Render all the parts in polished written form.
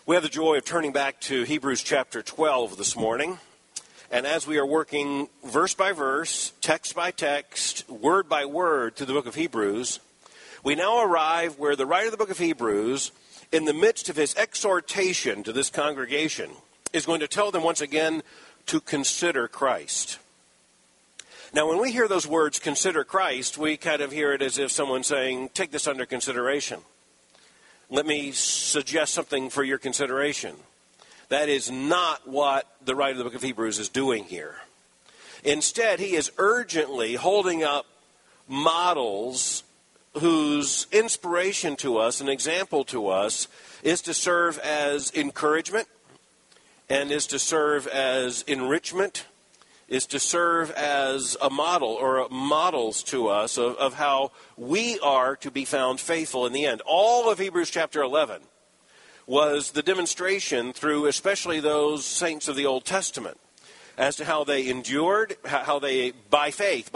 We have the joy of turning back to Hebrews chapter 12 this morning. And as we are working verse by verse, text by text, word by word through the book of Hebrews, we now arrive where the writer of the book of Hebrews, in the midst of his exhortation to this congregation, is going to tell them once again to consider Christ. Now, when we hear those words, consider Christ, we kind of hear it as if someone's saying, take this under consideration. Let me suggest something for your consideration. That is not what the writer of the book of Hebrews is doing here. Instead, he is urgently holding up models whose inspiration to us, an example to us, is to serve as encouragement and is to serve as enrichment, is to serve as a model or models to us of how we are to be found faithful in the end. All of Hebrews chapter 11 was the demonstration through especially those saints of the Old Testament as to how they endured, how they, by faith,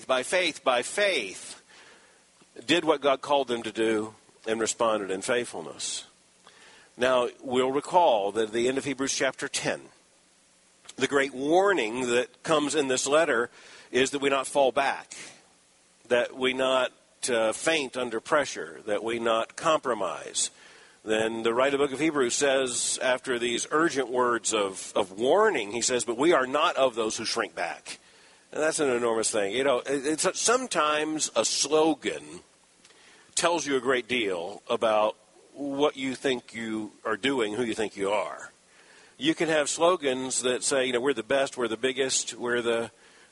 did what God called them to do and responded in faithfulness. Now, we'll recall that at the end of Hebrews chapter 10, the great warning that comes in this letter is that we not fall back, that we not faint under pressure, that we not compromise. Then the writer of the book of Hebrews says, after these urgent words of warning, he says, but we are not of those who shrink back. And that's an enormous thing. You know, sometimes a slogan tells you a great deal about what you think you are doing, who you think you are. You can have slogans that say, you know, we're the best, we're the biggest, we're the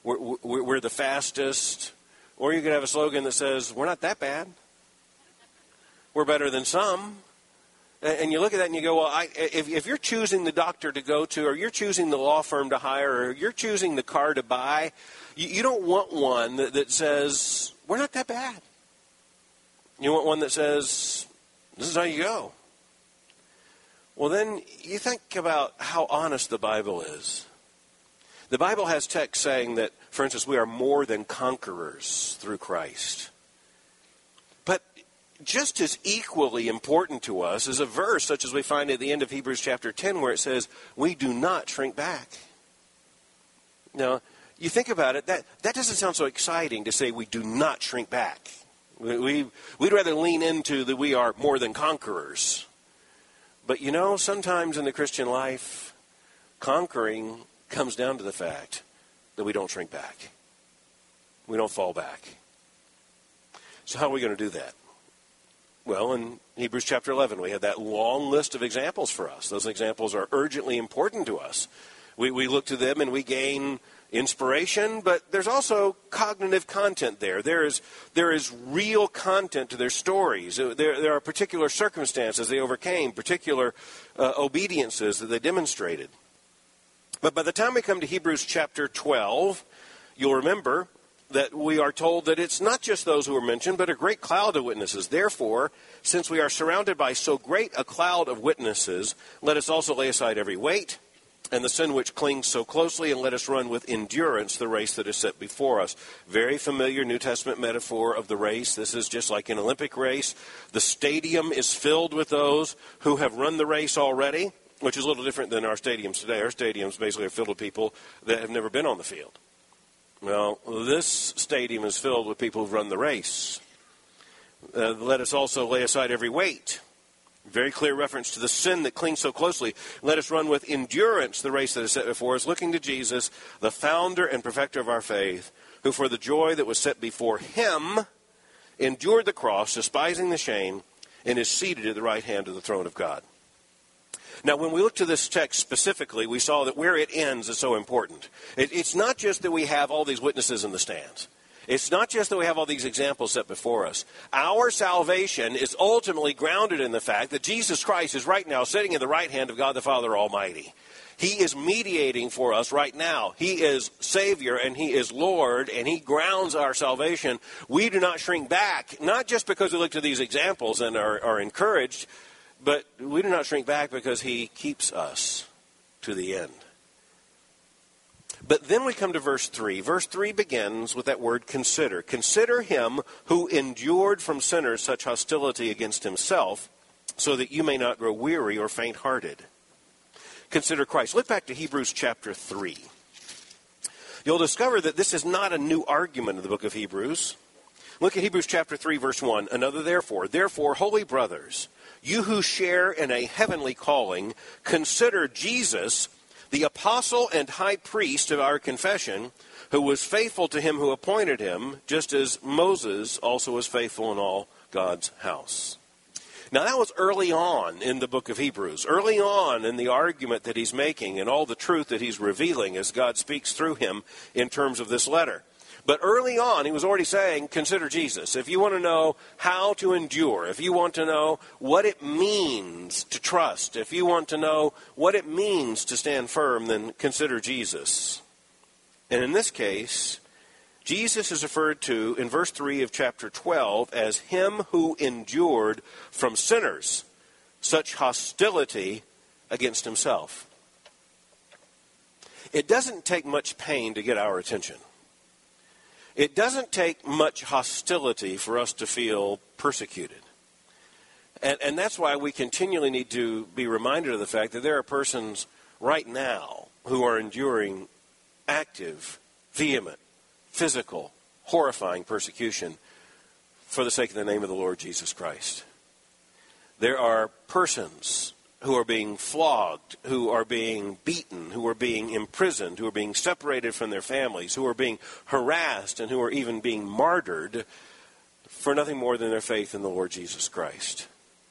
fastest. Or you can have a slogan that says, we're not that bad. We're better than some. And you look at that and you go, well, if you're choosing the doctor to go to, or you're choosing the law firm to hire, or you're choosing the car to buy, you don't want one that says, we're not that bad. You want one that says, this is how you go. Well, then you think about how honest the Bible is. The Bible has text saying that, for instance, we are more than conquerors through Christ. But just as equally important to us is a verse such as we find at the end of Hebrews chapter 10 where it says, we do not shrink back. Now, you think about it, that doesn't sound so exciting to say we do not shrink back. We'd rather lean into that we are more than conquerors. But you know, sometimes in the Christian life, conquering comes down to the fact that we don't shrink back. We don't fall back. So how are we going to do that? Well, in Hebrews chapter 11, we have that long list of examples for us. Those examples are urgently important to us. We look to them and we gain inspiration, but there's also cognitive content there. There is real content to their stories. There are particular circumstances they overcame, particular obediences that they demonstrated. But by the time we come to Hebrews chapter 12, you'll remember that we are told that it's not just those who are mentioned, but a great cloud of witnesses. Therefore, since we are surrounded by so great a cloud of witnesses, let us also lay aside every weight and the sin which clings so closely, and let us run with endurance the race that is set before us. Very familiar New Testament metaphor of the race. This is just like an Olympic race. The stadium is filled with those who have run the race already, which is a little different than our stadiums today. Our stadiums basically are filled with people that have never been on the field. Well, this stadium is filled with people who've run the race. Let us also lay aside every weight. Very clear reference to the sin that clings so closely. Let us run with endurance the race that is set before us, looking to Jesus, the founder and perfecter of our faith, who for the joy that was set before him endured the cross, despising the shame, and is seated at the right hand of the throne of God. Now, when we look to this text specifically, we saw that where it ends is so important. It's not just that we have all these witnesses in the stands. It's not just that we have all these examples set before us. Our salvation is ultimately grounded in the fact that Jesus Christ is right now sitting at the right hand of God the Father Almighty. He is mediating for us right now. He is Savior and He is Lord, and He grounds our salvation. We do not shrink back, not just because we look to these examples and are encouraged, but we do not shrink back because He keeps us to the end. But then we come to verse 3. Verse 3 begins with that word consider. Consider him who endured from sinners such hostility against himself, so that you may not grow weary or faint-hearted. Consider Christ. Look back to Hebrews chapter 3. You'll discover that this is not a new argument in the book of Hebrews. Look at Hebrews chapter 3, verse 1. Another therefore. Therefore, holy brothers, you who share in a heavenly calling, consider Jesus, the apostle and high priest of our confession, who was faithful to him who appointed him, just as Moses also was faithful in all God's house. Now, that was early on in the book of Hebrews, early on in the argument that he's making and all the truth that he's revealing as God speaks through him in terms of this letter. But early on, he was already saying, consider Jesus. If you want to know how to endure, if you want to know what it means to trust, if you want to know what it means to stand firm, then consider Jesus. And in this case, Jesus is referred to in verse 3 of chapter 12 as him who endured from sinners such hostility against himself. It doesn't take much pain to get our attention. It doesn't take much hostility for us to feel persecuted. And that's why we continually need to be reminded of the fact that there are persons right now who are enduring active, vehement, physical, horrifying persecution for the sake of the name of the Lord Jesus Christ. There are persons who are being flogged, who are being beaten, who are being imprisoned, who are being separated from their families, who are being harassed, and who are even being martyred for nothing more than their faith in the Lord Jesus Christ.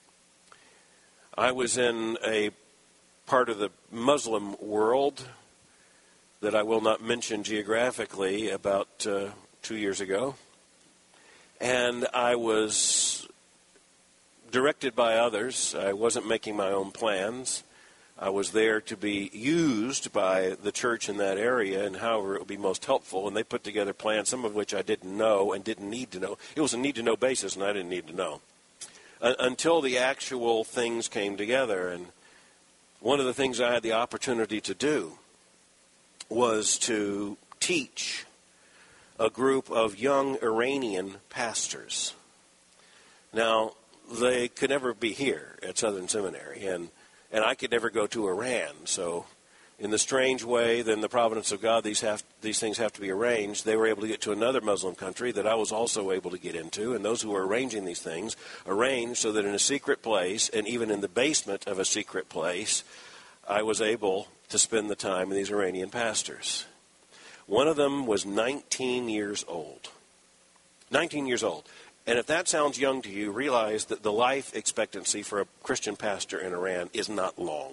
I was in a part of the Muslim world that I will not mention geographically about 2 years ago. And I was directed by others. I wasn't making my own plans. I was there to be used by the church in that area and however it would be most helpful. And they put together plans, some of which I didn't know and didn't need to know. It was a need-to-know basis, and I didn't need to know. Until the actual things came together. And one of the things I had the opportunity to do was to teach a group of young Iranian pastors. Now, they could never be here at Southern Seminary, and I could never go to Iran. So in the strange way, then the providence of God, these things have to be arranged. They were able to get to another Muslim country that I was also able to get into, and those who were arranging these things arranged so that in a secret place, and even in the basement of a secret place, I was able to spend the time with these Iranian pastors. One of them was 19 years old. 19 years old. And if that sounds young to you, realize that the life expectancy for a Christian pastor in Iran is not long.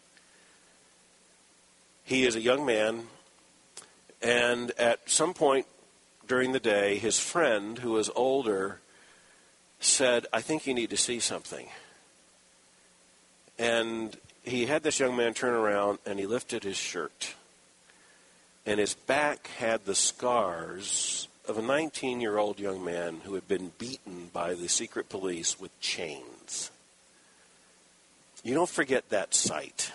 He is a young man, and at some point during the day, his friend, who was older, said, I think you need to see something. And he had this young man turn around, and he lifted his shirt. And his back had the scars of a 19-year-old young man who had been beaten by the secret police with chains. You don't forget that sight.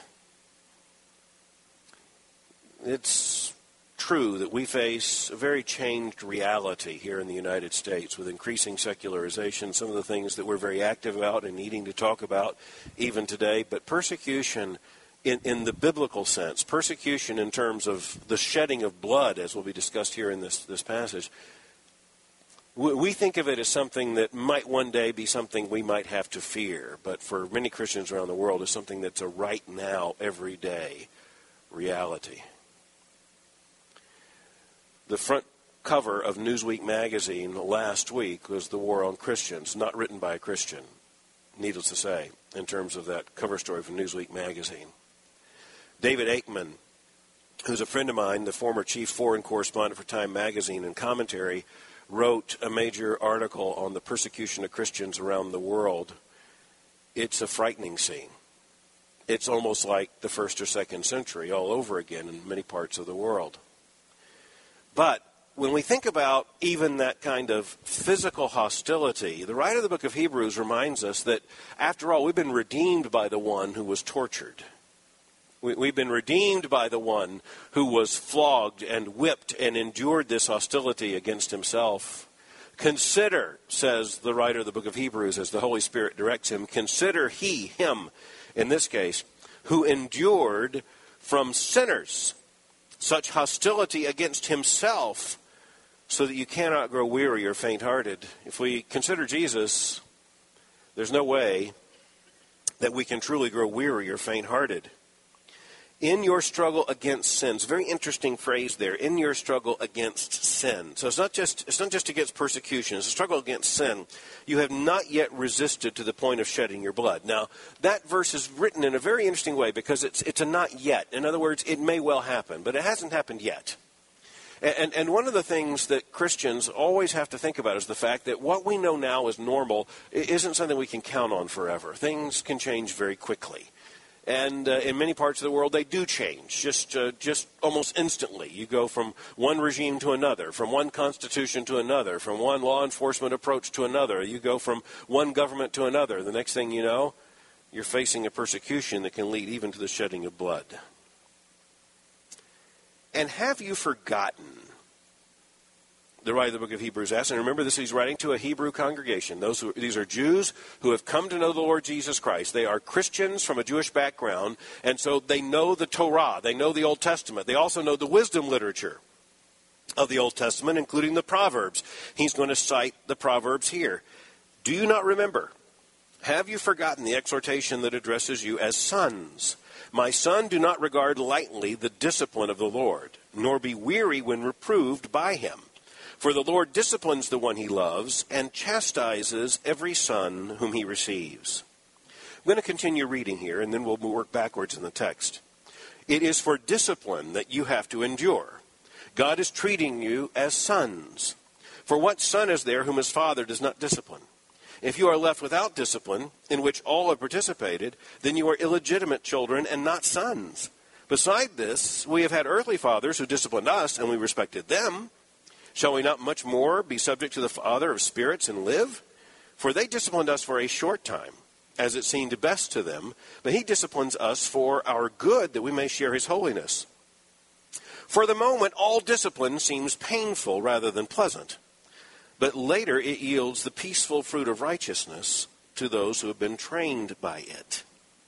It's true that we face a very changed reality here in the United States with increasing secularization, some of the things that we're very active about and needing to talk about even today. But persecution in the biblical sense, persecution in terms of the shedding of blood, as will be discussed here in this passage, we think of it as something that might one day be something we might have to fear. But for many Christians around the world, it's something that's a right now, everyday reality. The front cover of Newsweek magazine last week was The War on Christians, not written by a Christian, needless to say, in terms of that cover story from Newsweek magazine. David Aikman, who's a friend of mine, the former chief foreign correspondent for Time magazine and commentary, wrote a major article on the persecution of Christians around the world. It's a frightening scene. It's almost like the first or second century all over again in many parts of the world. But when we think about even that kind of physical hostility, the writer of the book of Hebrews reminds us that, after all, we've been redeemed by the one who was tortured. We've been redeemed by the one who was flogged and whipped and endured this hostility against himself, Consider, says the writer of the book of Hebrews as the Holy Spirit directs him, consider him, in this case, who endured from sinners such hostility against himself, so that you cannot grow weary or faint-hearted. If we consider Jesus, there's no way that we can truly grow weary or faint-hearted. In your struggle against sin. It's a very interesting phrase there. In your struggle against sin. So it's not just against persecution. It's a struggle against sin. You have not yet resisted to the point of shedding your blood. Now, that verse is written in a very interesting way because it's a not yet. In other words, it may well happen, but it hasn't happened yet. And one of the things that Christians always have to think about is the fact that what we know now is normal isn't something we can count on forever. Things can change very quickly. And in many parts of the world, they do change, just almost instantly. You go from one regime to another, from one constitution to another, from one law enforcement approach to another. You go from one government to another. The next thing you know, you're facing a persecution that can lead even to the shedding of blood. And have you forgotten, the writer of the book of Hebrews asks, and remember this, he's writing to a Hebrew congregation. These are Jews who have come to know the Lord Jesus Christ. They are Christians from a Jewish background, and so they know the Torah. They know the Old Testament. They also know the wisdom literature of the Old Testament, including the Proverbs. He's going to cite the Proverbs here. Do you not remember? Have you forgotten the exhortation that addresses you as sons? My son, do not regard lightly the discipline of the Lord, nor be weary when reproved by him. For the Lord disciplines the one he loves and chastises every son whom he receives. I'm going to continue reading here, and then we'll work backwards in the text. It is for discipline that you have to endure. God is treating you as sons. For what son is there whom his father does not discipline? If you are left without discipline, in which all have participated, then you are illegitimate children and not sons. Beside this, we have had earthly fathers who disciplined us, and we respected them. Shall we not much more be subject to the Father of spirits and live? For they disciplined us for a short time, as it seemed best to them, but he disciplines us for our good, that we may share his holiness. For the moment, all discipline seems painful rather than pleasant. But later it yields the peaceful fruit of righteousness to those who have been trained by it.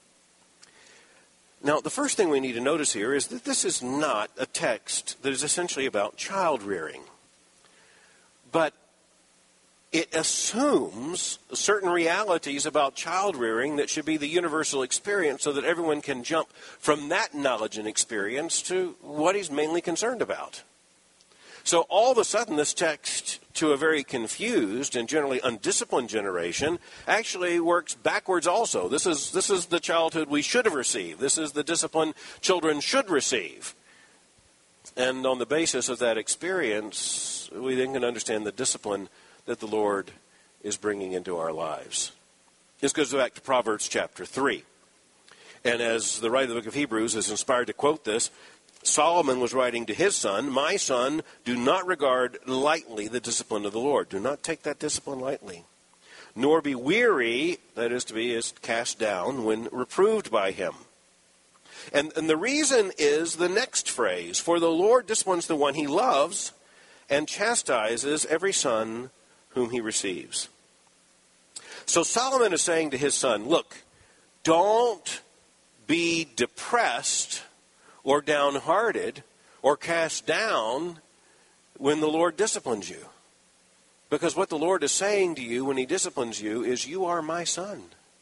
Now, the first thing we need to notice here is that this is not a text that is essentially about child rearing. But it assumes certain realities about child rearing that should be the universal experience so that everyone can jump from that knowledge and experience to what he's mainly concerned about. So all of a sudden, this text, to a very confused and generally undisciplined generation, actually works backwards also. This is the childhood we should have received. This is the discipline children should receive. And on the basis of that experience, we then can understand the discipline that the Lord is bringing into our lives. This goes back to Proverbs chapter 3. And as the writer of the book of Hebrews is inspired to quote this, Solomon was writing to his son, my son, do not regard lightly the discipline of the Lord. Do not take that discipline lightly. Nor be weary, that is to be cast down, when reproved by him. And the reason is the next phrase, for the Lord disciplines the one he loves and chastises every son whom he receives. So Solomon is saying to his son, look, don't be depressed or downhearted, or cast down when the Lord disciplines you. Because what the Lord is saying to you when he disciplines you is, you are my son.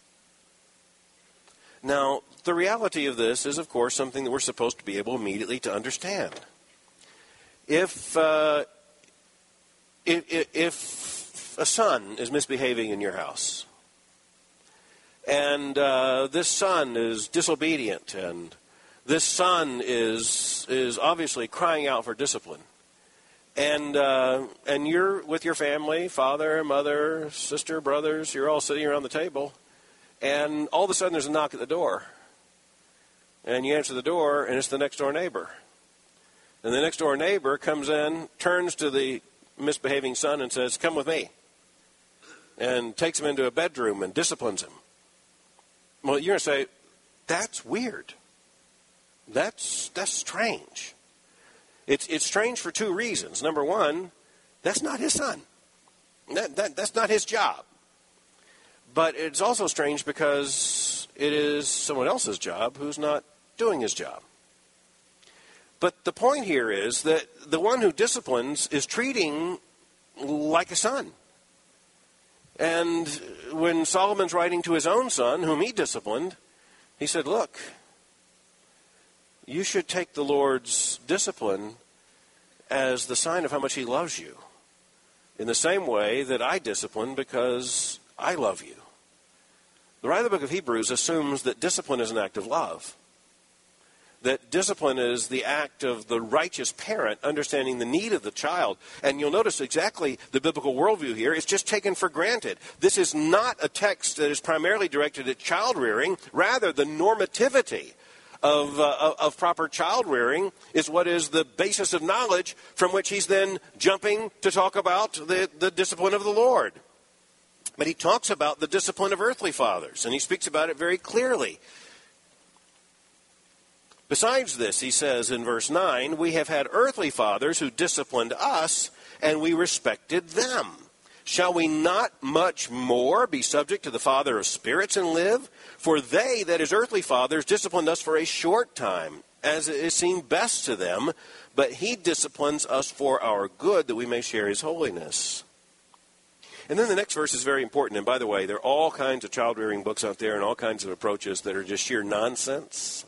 Now, the reality of this is, of course, something that we're supposed to be able immediately to understand. If a son is misbehaving in your house, and this son is disobedient, and this son is obviously crying out for discipline. And you're with your family, father, mother, sister, brothers, you're all sitting around the table. And all of a sudden there's a knock at the door. And you answer the door, and it's the next door neighbor. And the next door neighbor comes in, turns to the misbehaving son and says, come with me. And takes him into a bedroom and disciplines him. Well, you're going to say, that's weird. That's strange. It's strange for two reasons. Number one, that's not his son. That's not his job. But it's also strange because it is someone else's job who's not doing his job. But the point here is that the one who disciplines is treating like a son. And when Solomon's writing to his own son, whom he disciplined, he said, look, you should take the Lord's discipline as the sign of how much he loves you, in the same way that I discipline because I love you. The writer of the book of Hebrews assumes that discipline is an act of love. That discipline is the act of the righteous parent understanding the need of the child. And you'll notice exactly the biblical worldview here. It's just taken for granted. This is not a text that is primarily directed at child rearing. Rather, the normativity of proper child rearing is what is the basis of knowledge from which he's then jumping to talk about the discipline of the Lord. But he talks about the discipline of earthly fathers, and he speaks about it very clearly. Besides this, he says in verse 9, we have had earthly fathers who disciplined us, and we respected them. Shall we not much more be subject to the Father of spirits and live? For they, that is earthly fathers, disciplined us for a short time, as it seemed best to them, but he disciplines us for our good, that we may share his holiness. And then the next verse is very important. And by the way, there are all kinds of child-rearing books out there and all kinds of approaches that are just sheer nonsense.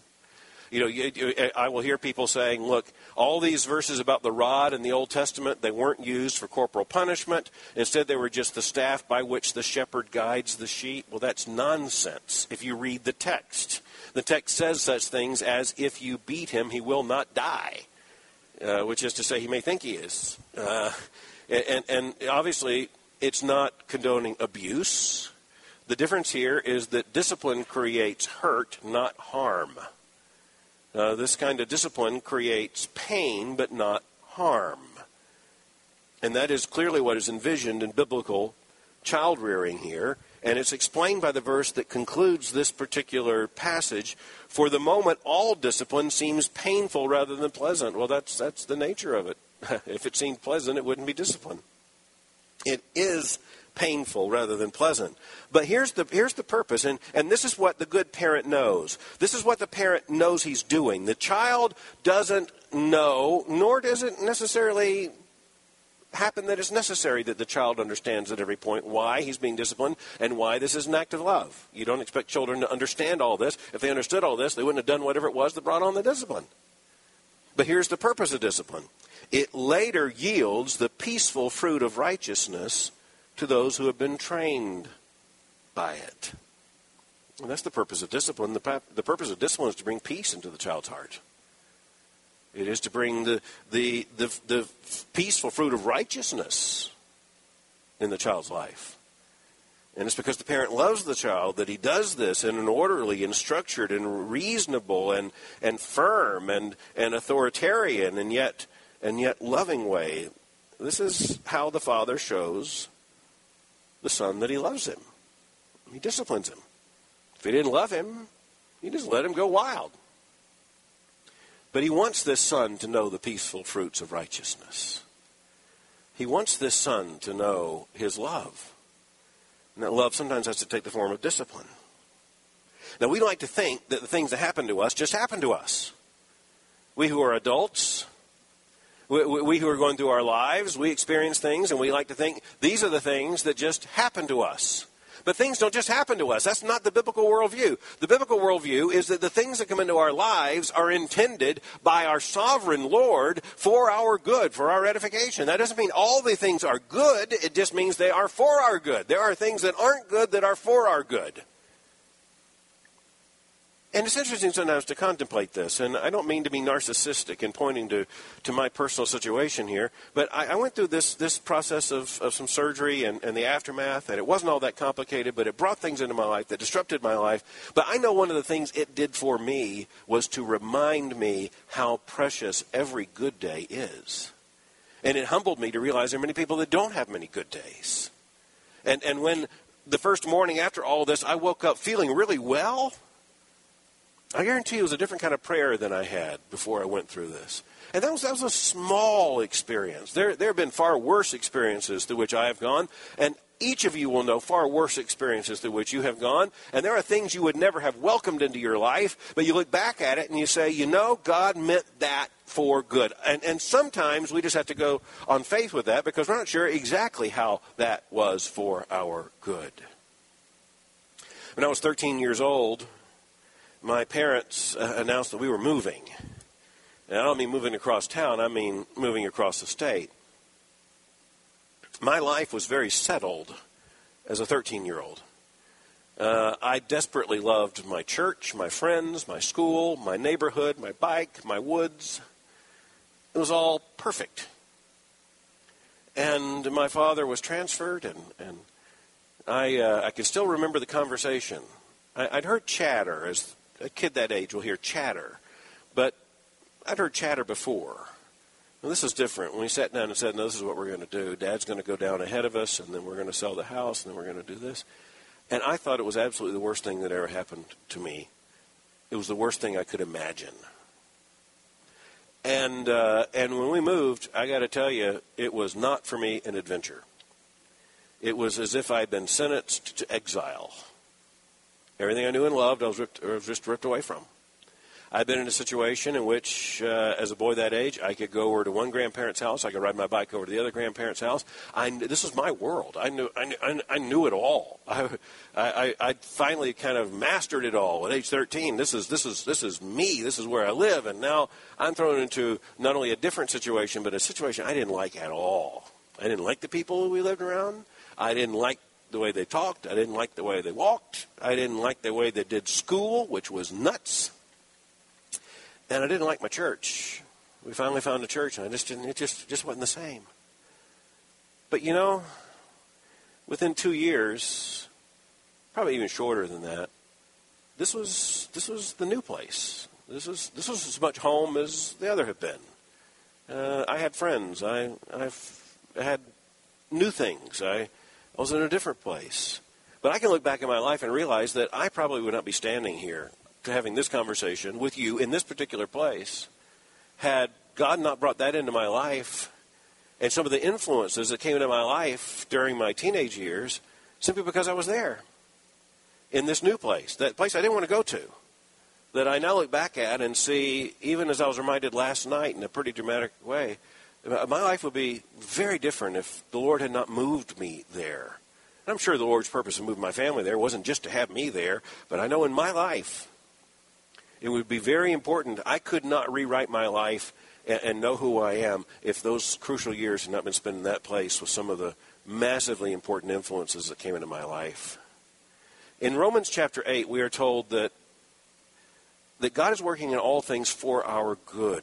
I will hear people saying, look, all these verses about the rod in the Old Testament, they weren't used for corporal punishment. Instead, they were just the staff by which the shepherd guides the sheep. Well, that's nonsense if you read the text. The text says such things as, if you beat him, he will not die, which is to say he may think he is. And obviously, it's not condoning abuse. The difference here is that discipline creates hurt, not harm. This kind of discipline creates pain, but not harm. And that is clearly what is envisioned in biblical child rearing here. And it's explained by the verse that concludes this particular passage. For the moment, all discipline seems painful rather than pleasant. Well, that's the nature of it. If it seemed pleasant, it wouldn't be discipline. It is painful rather than pleasant. But here's the purpose, and this is what the good parent knows. This is what the parent knows he's doing. The child doesn't know, nor does it necessarily happen that it's necessary that the child understands at every point why he's being disciplined and why this is an act of love. You don't expect children to understand all this. If they understood all this, they wouldn't have done whatever it was that brought on the discipline. But here's the purpose of discipline. It later yields the peaceful fruit of righteousness to those who have been trained by it. And that's the purpose of discipline. The purpose of discipline is to bring peace into the child's heart. It is to bring the peaceful fruit of righteousness in the child's life. And it's because the parent loves the child that he does this in an orderly and structured and reasonable and firm and authoritarian and yet loving way. This is how the father shows the son that he loves him. He disciplines him. If he didn't love him, he just let him go wild. But he wants this son to know the peaceful fruits of righteousness. He wants this son to know his love. And that love sometimes has to take the form of discipline. Now, we like to think that the things that happen to us just happen to us. We who are adults, we who are going through our lives, we experience things, and we like to think these are the things that just happen to us. But things don't just happen to us. That's not the biblical worldview. The biblical worldview is that the things that come into our lives are intended by our sovereign Lord for our good, for our edification. That doesn't mean all the things are good. It just means they are for our good. There are things that aren't good that are for our good. And it's interesting sometimes to contemplate this, and I don't mean to be narcissistic in pointing to my personal situation here, but I went through this process of some surgery and the aftermath, and it wasn't all that complicated, but it brought things into my life that disrupted my life. But I know one of the things it did for me was to remind me how precious every good day is. And it humbled me to realize there are many people that don't have many good days. And when the first morning after all this, I woke up feeling really well, I guarantee it was a different kind of prayer than I had before I went through this. And that was a small experience. There have been far worse experiences through which I have gone, and each of you will know far worse experiences through which you have gone. And there are things you would never have welcomed into your life, but you look back at it and you say, God meant that for good. And sometimes we just have to go on faith with that because we're not sure exactly how that was for our good. When I was 13 years old, my parents announced that we were moving. And I don't mean moving across town, I mean moving across the state. My life was very settled as a 13-year-old. I desperately loved my church, my friends, my school, my neighborhood, my bike, my woods. It was all perfect. And my father was transferred, and I can still remember the conversation. I'd heard chatter. As a kid that age will hear chatter. But I'd heard chatter before. Well, this is different. When we sat down and said, no, this is what we're going to do. Dad's going to go down ahead of us, and then we're going to sell the house, and then we're going to do this. And I thought it was absolutely the worst thing that ever happened to me. It was the worst thing I could imagine. And when we moved, I got to tell you, it was not for me an adventure. It was as if I'd been sentenced to exile. Everything I knew and loved, I was just ripped away from. I've been in a situation in which, as a boy that age, I could go over to one grandparent's house. I could ride my bike over to the other grandparent's house. This was my world. I knew it all. I finally kind of mastered it all at age 13. This is me. This is where I live. And now I'm thrown into not only a different situation, but a situation I didn't like at all. I didn't like the people we lived around. I didn't like the way they talked. I didn't like the way they walked. I didn't like the way they did school, which was nuts. And I didn't like my church. We finally found a church, and it just wasn't the same. But within 2 years, probably even shorter than that, this was the new place. This was as much home as the other had been. I had friends. I had new things. I was in a different place. But I can look back at my life and realize that I probably would not be standing here having this conversation with you in this particular place had God not brought that into my life and some of the influences that came into my life during my teenage years simply because I was there in this new place, that place I didn't want to go to, that I now look back at and see, even as I was reminded last night in a pretty dramatic way, my life would be very different if the Lord had not moved me there. And I'm sure the Lord's purpose of moving my family there wasn't just to have me there, but I know in my life it would be very important. I could not rewrite my life and know who I am if those crucial years had not been spent in that place with some of the massively important influences that came into my life. In Romans chapter 8, we are told that God is working in all things for our good.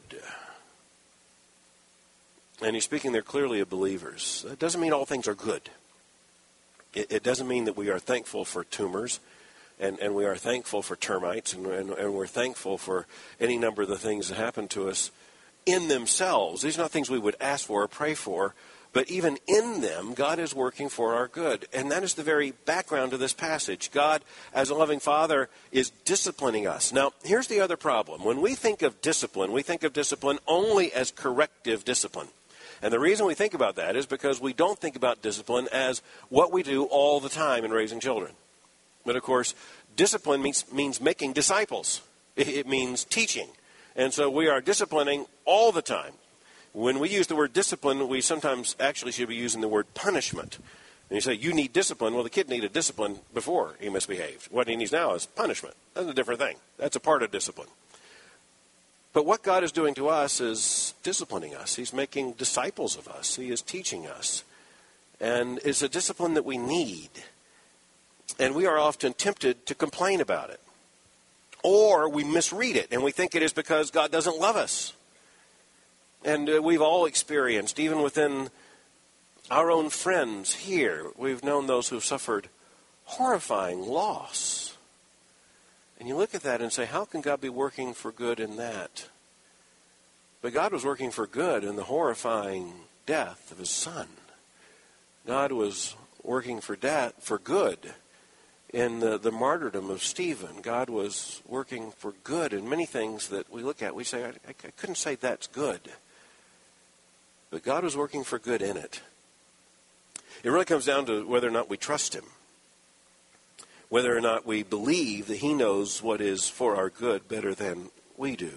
And he's speaking there clearly of believers. That doesn't mean all things are good. It doesn't mean that we are thankful for tumors. And we are thankful for termites, and we're thankful for any number of the things that happen to us in themselves. These are not things we would ask for or pray for, but even in them, God is working for our good. And that is the very background to this passage. God, as a loving Father, is disciplining us. Now, here's the other problem. When we think of discipline, we think of discipline only as corrective discipline. And the reason we think about that is because we don't think about discipline as what we do all the time in raising children. But, of course, discipline means making disciples. It means teaching. And so we are disciplining all the time. When we use the word discipline, we sometimes actually should be using the word punishment. And you say, you need discipline. Well, the kid needed discipline before he misbehaved. What he needs now is punishment. That's a different thing. That's a part of discipline. But what God is doing to us is disciplining us. He's making disciples of us. He is teaching us. And it's a discipline that we need. And we are often tempted to complain about it. Or we misread it, and we think it is because God doesn't love us. And we've all experienced, even within our own friends here, we've known those who've suffered horrifying loss. And you look at that and say, how can God be working for good in that? But God was working for good in the horrifying death of his son. God was working for good in the martyrdom of Stephen. God was working for good in many things that we look at. We say, I couldn't say that's good. But God was working for good in it. It really comes down to whether or not we trust him. Whether or not we believe that he knows what is for our good better than we do.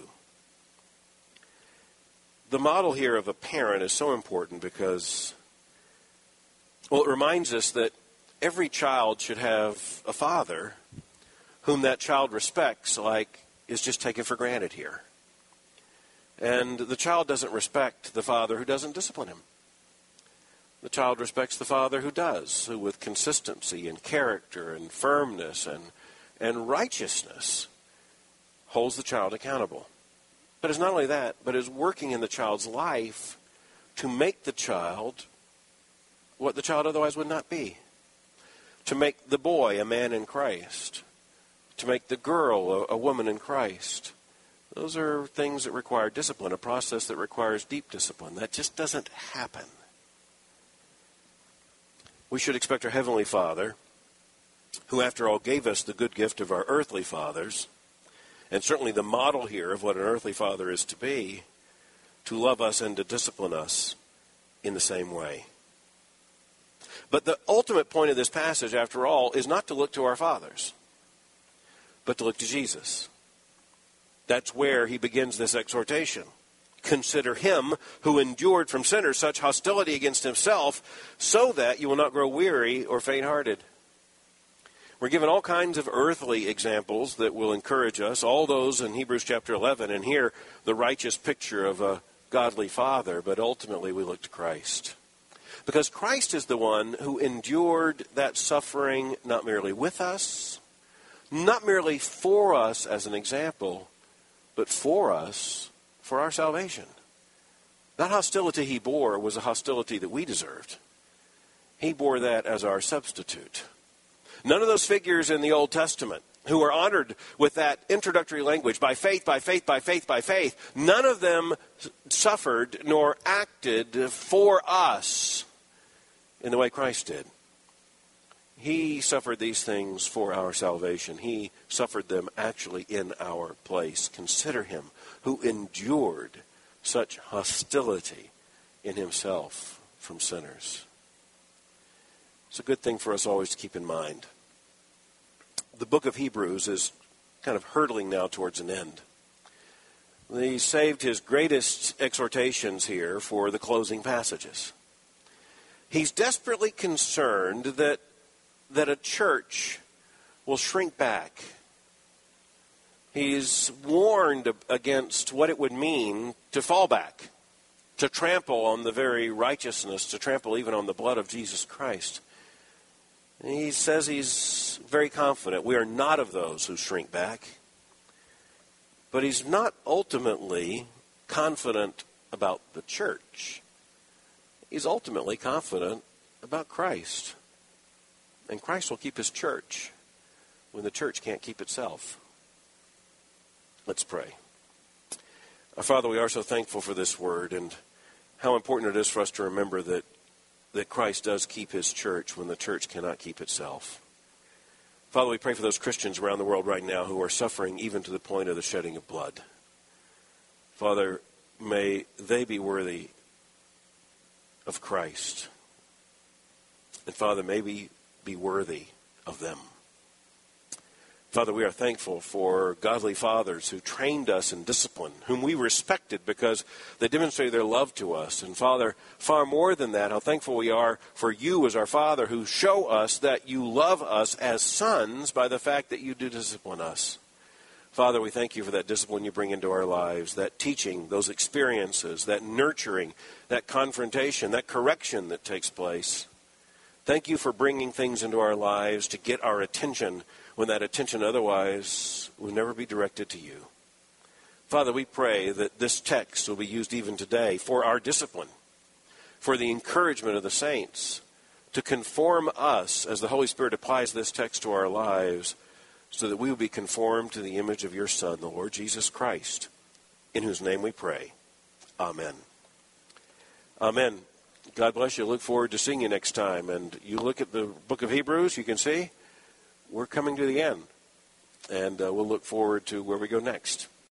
The model here of a parent is so important because, well, it reminds us that every child should have a father whom that child respects, like is just taken for granted here. And the child doesn't respect the father who doesn't discipline him. The child respects the father who does, who with consistency and character and firmness and righteousness holds the child accountable. But it's not only that, but is working in the child's life to make the child what the child otherwise would not be. To make the boy a man in Christ. To make the girl a woman in Christ. Those are things that require discipline, a process that requires deep discipline. That just doesn't happen. We should expect our Heavenly Father, who after all gave us the good gift of our earthly fathers, and certainly the model here of what an earthly father is to be, to love us and to discipline us in the same way. But the ultimate point of this passage, after all, is not to look to our fathers, but to look to Jesus. That's where he begins this exhortation. Consider him who endured from sinners such hostility against himself, so that you will not grow weary or faint-hearted. We're given all kinds of earthly examples that will encourage us, all those in Hebrews chapter 11, and here the righteous picture of a godly father, but ultimately we look to Christ. Because Christ is the one who endured that suffering not merely with us, not merely for us as an example, but for us, for our salvation. That hostility he bore was a hostility that we deserved. He bore that as our substitute. None of those figures in the Old Testament who are honored with that introductory language, by faith, by faith, by faith, by faith, none of them suffered nor acted for us in the way Christ did. He suffered these things for our salvation. He suffered them actually in our place. Consider him who endured such hostility in himself from sinners. It's a good thing for us always to keep in mind. The book of Hebrews is kind of hurtling now towards an end. He saved his greatest exhortations here for the closing passages. He's desperately concerned that a church will shrink back. He's warned against what it would mean to fall back, to trample on the very righteousness, to trample even on the blood of Jesus Christ. And he says he's very confident we are not of those who shrink back. But he's not ultimately confident about the church. He's ultimately confident about Christ. And Christ will keep his church when the church can't keep itself. Let's pray. Our Father, we are so thankful for this word and how important it is for us to remember that Christ does keep his church when the church cannot keep itself. Father, we pray for those Christians around the world right now who are suffering even to the point of the shedding of blood. Father, may they be worthy of Christ. And Father, may we be worthy of them. Father, we are thankful for godly fathers who trained us in discipline, whom we respected because they demonstrated their love to us. And Father, far more than that, how thankful we are for you as our Father who show us that you love us as sons by the fact that you do discipline us. Father, we thank you for that discipline you bring into our lives, that teaching, those experiences, that nurturing, that confrontation, that correction that takes place. Thank you for bringing things into our lives to get our attention when that attention otherwise will never be directed to you. Father, we pray that this text will be used even today for our discipline, for the encouragement of the saints, to conform us as the Holy Spirit applies this text to our lives, so that we will be conformed to the image of your Son, the Lord Jesus Christ, in whose name we pray. Amen. Amen. God bless you. Look forward to seeing you next time. And you look at the book of Hebrews, you can see we're coming to the end. And we'll look forward to where we go next.